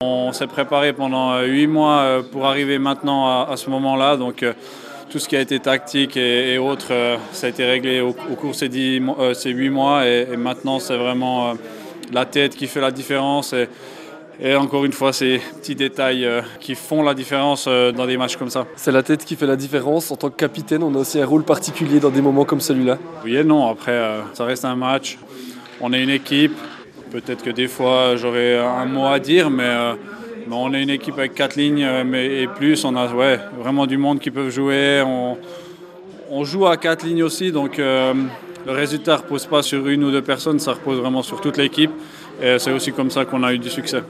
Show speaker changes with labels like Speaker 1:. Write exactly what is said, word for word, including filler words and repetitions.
Speaker 1: on s'est préparé pendant huit mois pour arriver maintenant à, à ce moment-là. Donc, tout ce qui a été tactique et, et autres, euh, ça a été réglé au, au cours de ces, dix, euh, ces huit mois. Et, et maintenant, c'est vraiment euh, la tête qui fait la différence. Et, et encore une fois, ces petits détails euh, qui font la différence euh, dans des matchs comme ça.
Speaker 2: C'est la tête qui fait la différence. En tant que capitaine, on a aussi un rôle particulier dans des moments comme celui-là.
Speaker 1: Oui et non. Après, euh, ça reste un match. On est une équipe. Peut-être que des fois, j'aurais un mot à dire, mais... Euh, Mais on est une équipe avec quatre lignes mais, et plus. On a ouais, vraiment du monde qui peut jouer. On, on joue à quatre lignes aussi, donc euh, le résultat ne repose pas sur une ou deux personnes, ça repose vraiment sur toute l'équipe. Et c'est aussi comme ça qu'on a eu du succès.